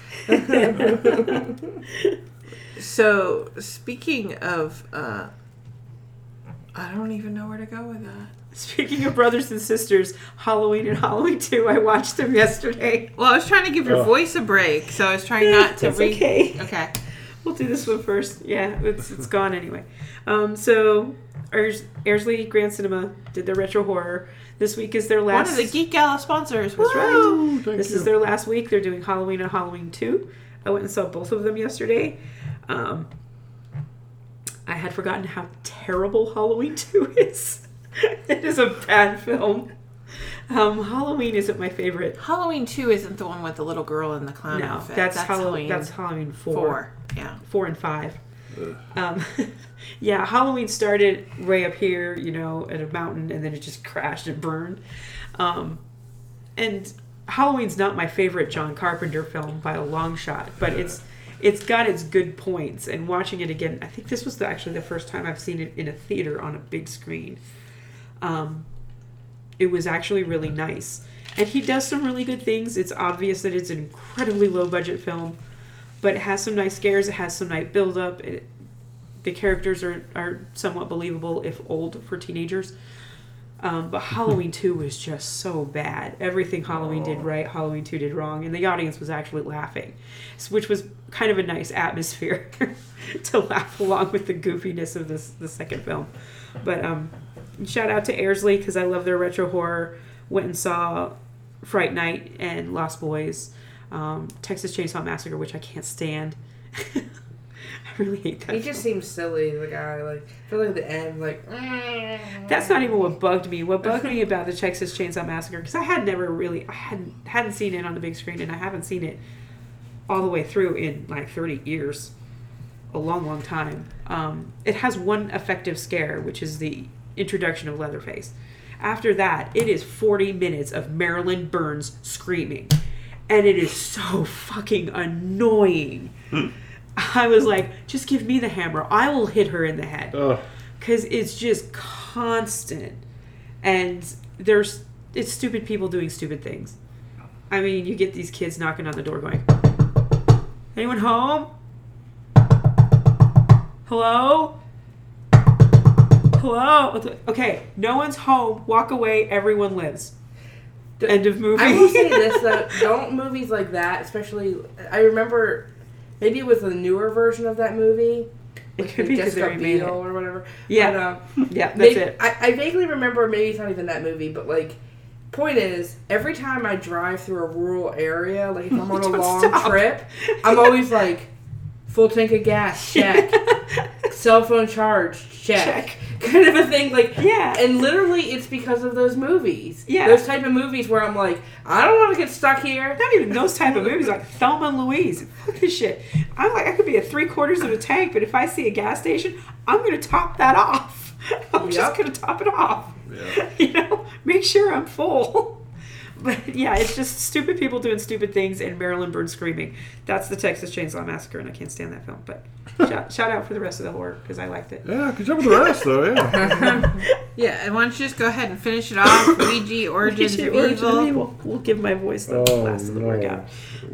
So, speaking of, I don't even know where to go with that. Speaking of brothers and sisters, Halloween and Halloween 2, I watched them yesterday. Well, I was trying to give your voice a break, so I was trying not to That's okay. Okay. We'll do this one first. Yeah, it's gone anyway. So, Airsley Grand Cinema did their retro horror. This week is their last... One of the Geek Gala sponsors. That's Woo! right. This is their last week. They're doing Halloween and Halloween 2. I went and saw both of them yesterday. I had forgotten how terrible Halloween 2 is. It is a bad film. Halloween isn't my favorite. Halloween 2 isn't the one with the little girl in the clown outfit. That's Halloween. That's Halloween 4. Yeah. 4 and 5. Yeah, Halloween started way up here, at a mountain, and then it just crashed and burned. And Halloween's not my favorite John Carpenter film by a long shot, but it's got its good points. And watching it again, I think this was actually the first time I've seen it in a theater on a big screen. It was actually really nice. And he does some really good things. It's obvious that it's an incredibly low budget film, but it has some nice scares. It has some nice build up. The characters are somewhat believable, if old for teenagers. But Halloween 2 was just so bad. Everything Halloween did right, Halloween 2 did wrong. And the audience was actually laughing, which was kind of a nice atmosphere to laugh along with the goofiness of the second film. But shout out to Airsley, because I love their retro horror. Went and saw Fright Night and Lost Boys. Texas Chainsaw Massacre, which I can't stand. I really hate that. He just seems silly, the guy. Like, I feel like at the end, like... That's not even what bugged me. What bugged me about the Texas Chainsaw Massacre, because I hadn't seen it on the big screen, and I haven't seen it all the way through in like 30 years. a long, long time. It has one effective scare, which is the introduction of Leatherface. After that, it is 40 minutes of Marilyn Burns screaming. And it is so fucking annoying. I was like, just give me the hammer. I will hit her in the head. Because it's just constant. And it's stupid people doing stupid things. I mean, you get these kids knocking on the door going, anyone home? Hello? Hello? Okay, no one's home. Walk away. Everyone lives. End of movie. I will say this, though. Don't movies like that, especially... I remember... Maybe it was a newer version of that movie. It could be because they remade it. Or whatever. Yeah. But, yeah, that's it. I vaguely remember, maybe it's not even that movie, but like... Point is, every time I drive through a rural area, like if I'm on a long trip, I'm always like, full tank of gas, check. Cell phone charge, check. Kind of a thing, like, yeah. And literally, it's because of those movies. Yeah. Those type of movies where I'm like, I don't want to get stuck here. Not even those type of movies, like Thelma and Louise. Fuck this shit. I'm like, I could be at 3/4 of a tank, but if I see a gas station, I'm going to top that off. I'm just going to top it off. Yeah. You know, make sure I'm full. But yeah, it's just stupid people doing stupid things and Marilyn Burns screaming. That's the Texas Chainsaw Massacre, and I can't stand that film. But shout out for the rest of the horror because I liked it. Yeah, good job with the rest, though. Yeah. Yeah, and why don't you just go ahead and finish it off? Ouija, Origins of Evil. We'll give my voice the last of the workout.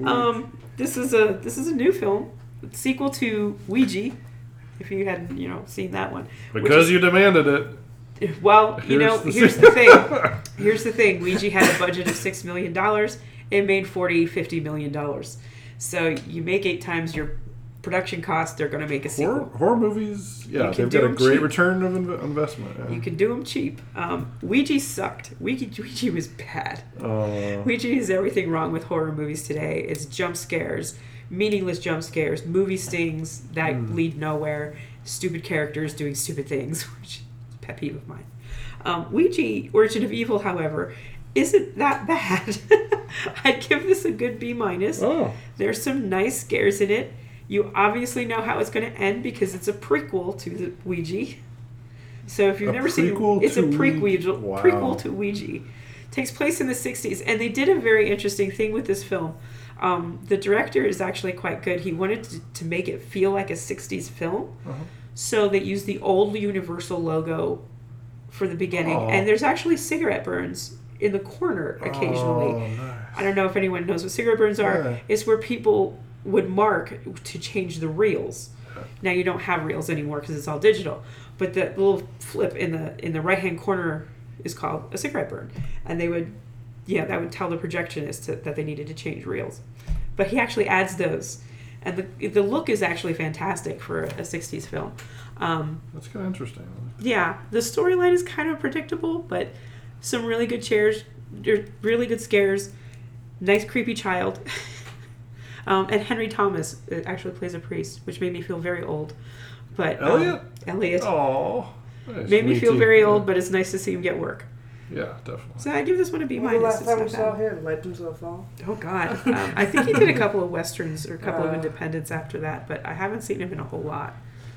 This is a new film, sequel to Ouija. If you hadn't seen that one, Because you demanded it. Well, here's the thing. Here's the thing. Ouija had a budget of $6 million. It made $50 million. So you make 8 times your production cost, they're going to make a sequel. Horror movies, yeah, they've got a great cheap. Return of investment. Yeah. You can do them cheap. Ouija sucked. Ouija was bad. Ouija is everything wrong with horror movies today. It's jump scares, meaningless jump scares, movie stings that lead nowhere, stupid characters doing stupid things, which pet peeve of mine. Ouija, Origin of Evil, however, isn't that bad. I'd give this a good B-. There's some nice scares in it. You obviously know how it's going to end because it's a prequel to the Ouija. So if you've never seen it, it's a prequel to Ouija. Takes place in the 60s, and they did a very interesting thing with this film. The director is actually quite good. He wanted to make it feel like a 60s film. So they used the old Universal logo for the beginning. And there's actually cigarette burns in the corner occasionally. Nice. I don't know if anyone knows what cigarette burns are. Yeah. It's where people would mark to change the reels. Now you don't have reels anymore because it's all digital. But the little flip in the right-hand corner is called a cigarette burn. And they would, that would tell the projectionist that they needed to change reels. But he actually adds those. And the look is actually fantastic for a 60s film. That's kind of interesting. Yeah, the storyline is kind of predictable, but some really good really good scares, nice creepy child. And Henry Thomas actually plays a priest, which made me feel very old. But Elliot. Oh, nice. Made me feel very old, but it's nice to see him get work. Yeah, definitely. So I give this one a B-. When the last time we saw him, Legends of the Fall? Oh, God. I think he did a couple of westerns or a couple of independents after that, but I haven't seen him in a whole lot.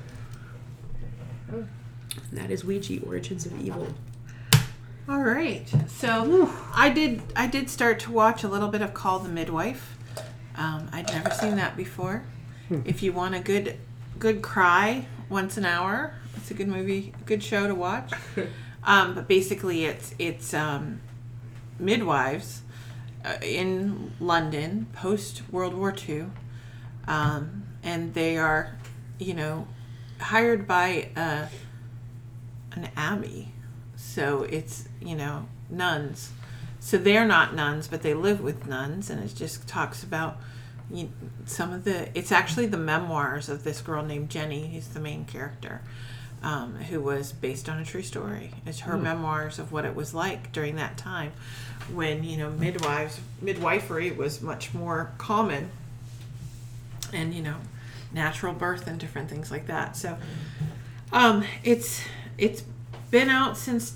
And that is Ouija, Origins of Evil. All right. So I did start to watch a little bit of Call the Midwife. I'd never seen that before. If you want a good cry once an hour, it's a good movie, good show to watch. But basically, it's midwives in London post World War II, and they are, hired by an abbey, so it's nuns. So they're not nuns, but they live with nuns, and it just talks about it's actually the memoirs of this girl named Jenny, who's the main character. Who was based on a true story. It's her memoirs of what it was like during that time when, midwifery was much more common and, natural birth and different things like that. So it's been out since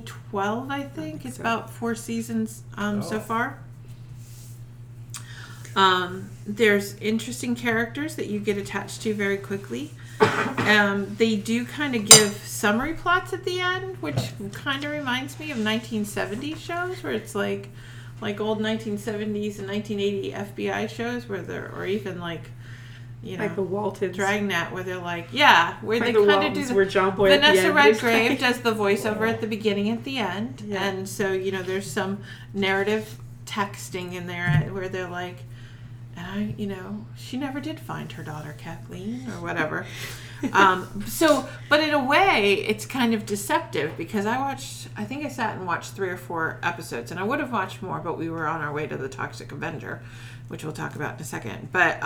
2012, I think. It's about 4 seasons so far. There's interesting characters that you get attached to very quickly. They do kind of give summary plots at the end, which kind of reminds me of 1970s shows, where it's like old 1970s and 1980 FBI shows, where they're, or even like the Waltons, Dragnet, where they're like, where they kind of do where John Boy Vanessa Redgrave does the voiceover at the beginning, at the end, and so there's some narrative texting in there where they're like, she never did find her daughter Kathleen or whatever. But in a way, it's kind of deceptive, because I think I sat and watched 3 or 4 episodes, and I would have watched more, but we were on our way to the Toxic Avenger, which we'll talk about in a second. But,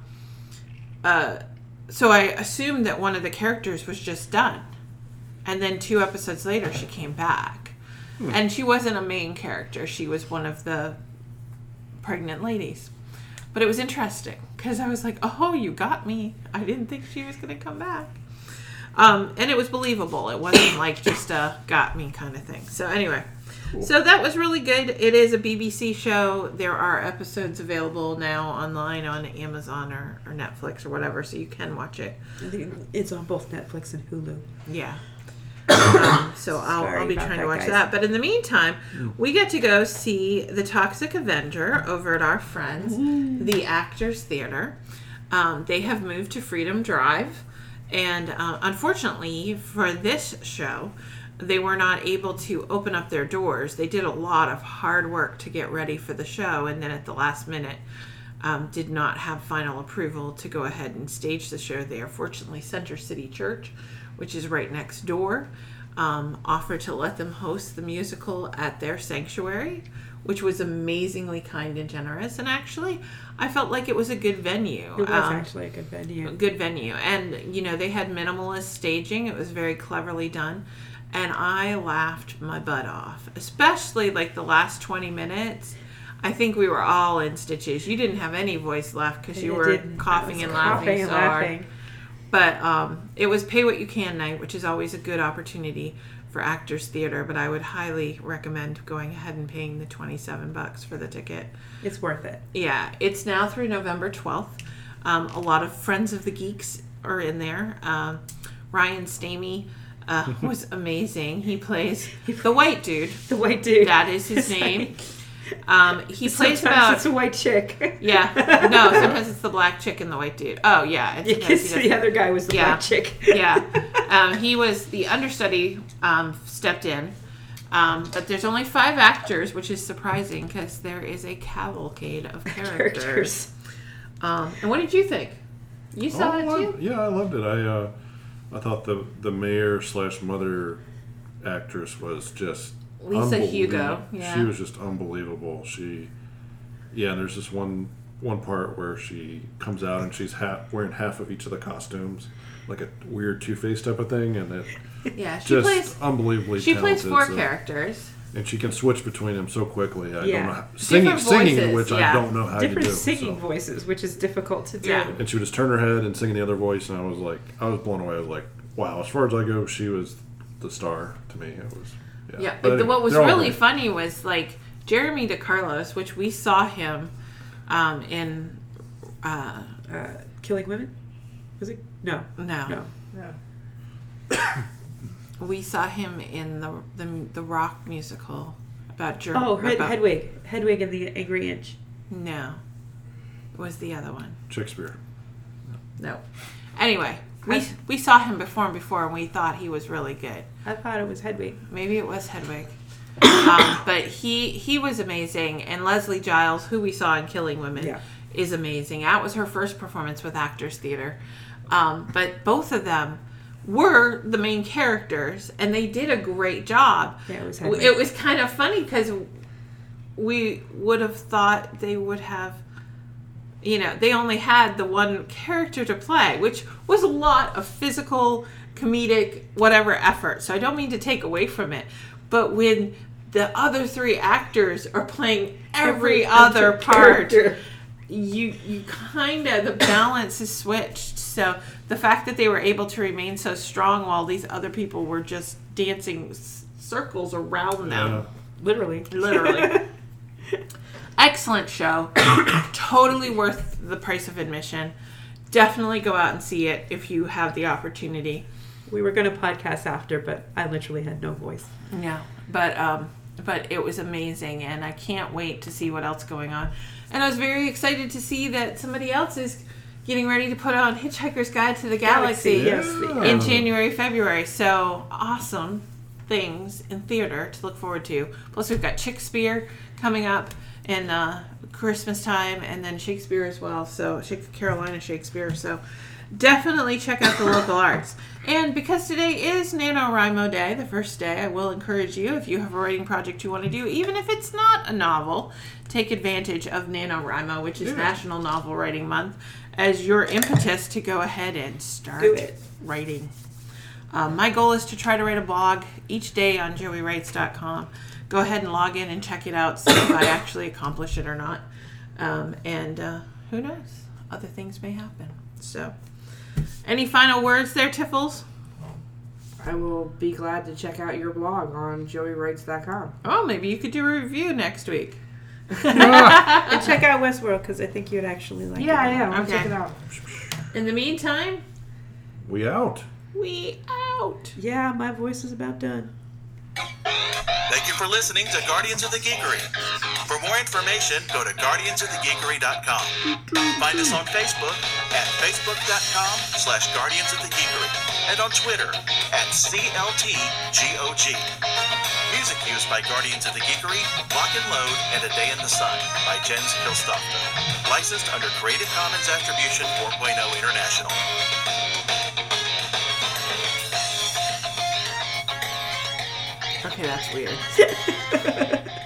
so I assumed that one of the characters was just done. And then 2 episodes later, she came back. And she wasn't a main character. She was one of the pregnant ladies. But it was interesting, because I was like, oh, you got me. I didn't think she was going to come back. And it was believable. It wasn't like just a got me kind of thing. So anyway, so that was really good. It is a BBC show. There are episodes available now online on Amazon or Netflix or whatever, so you can watch it. I think it's on both Netflix and Hulu. Yeah. So I'll be trying to watch that. But in the meantime, we get to go see The Toxic Avenger over at our friends, the Actors Theater. They have moved to Freedom Drive. And unfortunately, for this show, they were not able to open up their doors. They did a lot of hard work to get ready for the show, and then at the last minute did not have final approval to go ahead and stage the show there. Fortunately, Center City Church, which is right next door, offered to let them host the musical at their sanctuary, which was amazingly kind and generous. And actually, I felt like it was a good venue. It was actually a good venue. Good venue. And, they had minimalist staging. It was very cleverly done. And I laughed my butt off, especially like the last 20 minutes. I think we were all in stitches. You didn't have any voice left because you were coughing and laughing so hard. But it was pay what you can night, which is always a good opportunity for Actors Theater. But I would highly recommend going ahead and paying the $27 for the ticket. It's worth it. Yeah, it's now through November 12th. A lot of Friends of the Geeks are in there. Ryan Stamey was amazing. He plays the white dude. The white dude. That is his name. He plays sometimes it's a white chick. Yeah. No, sometimes it's the black chick and the white dude. Oh, yeah. Because the other guy was the black chick. Yeah. He was the understudy, stepped in. But there's only 5 actors, which is surprising because there is a cavalcade of characters. And what did you think? You saw it too? Yeah, I loved it. I thought the mayor/mother actress was just Lisa Hugo. Yeah. She was just unbelievable. There's this one part where she comes out and she's wearing half of each of the costumes, like a weird Two-Face type of thing, and she plays unbelievably She talented, plays 4 characters. And she can switch between them so quickly. I don't know how, Different singing, voices, which I don't know how you do. Different singing voices, which is difficult to do. Yeah. And she would just turn her head and sing in the other voice, and I was blown away. I was like, wow, as far as I go, she was the star to me. It was, yeah. But anyway, what was really funny was, like, Jeremy DeCarlos, which we saw him in... Killing Women? Was it? No. We saw him in the rock musical about Germany. Hedwig and the Angry Inch. No. It was the other one. Shakespeare. No. Anyway, we saw him before, and we thought he was really good. I thought it was Hedwig. Maybe it was Hedwig. But he was amazing. And Leslie Giles, who we saw in Killing Women, is amazing. That was her first performance with Actors Theater. But both of them were the main characters, and they did a great job. Yeah, it was kind of funny because we would have thought they would have, they only had the one character to play, which was a lot of physical, comedic, whatever effort. So I don't mean to take away from it, but when the other 3 actors are playing every other part, you kind of, the balance is switched. So the fact that they were able to remain so strong while these other people were just dancing circles around them. Literally. Excellent show. Totally worth the price of admission. Definitely go out and see it if you have the opportunity. We were going to podcast after, but I literally had no voice. Yeah, but it was amazing, and I can't wait to see what else going on. And I was very excited to see that somebody else is getting ready to put on Hitchhiker's Guide to the Galaxy Yes. in January, February. So awesome things in theater to look forward to. Plus, we've got Shakespeare coming up in Christmas time, and then Shakespeare as well. So Carolina Shakespeare. So definitely check out the local arts. And because today is NaNoWriMo Day, the first day, I will encourage you, if you have a writing project you want to do, even if it's not a novel, take advantage of NaNoWriMo, which is National Novel Writing Month, as your impetus to go ahead and start writing. My goal is to try to write a blog each day on joeywrites.com. Go ahead and log in and check it out, see if I actually accomplish it or not. And who knows? Other things may happen. So, any final words there, Tiffles? I will be glad to check out your blog on joeywrites.com. Oh, maybe you could do a review next week. And check out Westworld, because I think you'd actually like it. Yeah, I'll Okay. check it out. In the meantime, We out. we out. Yeah, my voice is about done. Thank you for listening to Guardians of the Geekery. For more information, go to guardiansofthegeekery.com. Find us on Facebook at facebook.com/Guardians of the Geekery and on Twitter at CLTGOG. Music used by Guardians of the Geekery, Lock and Load, and A Day in the Sun by Jens Kilstofta. Licensed under Creative Commons Attribution 4.0 International. Okay, that's weird.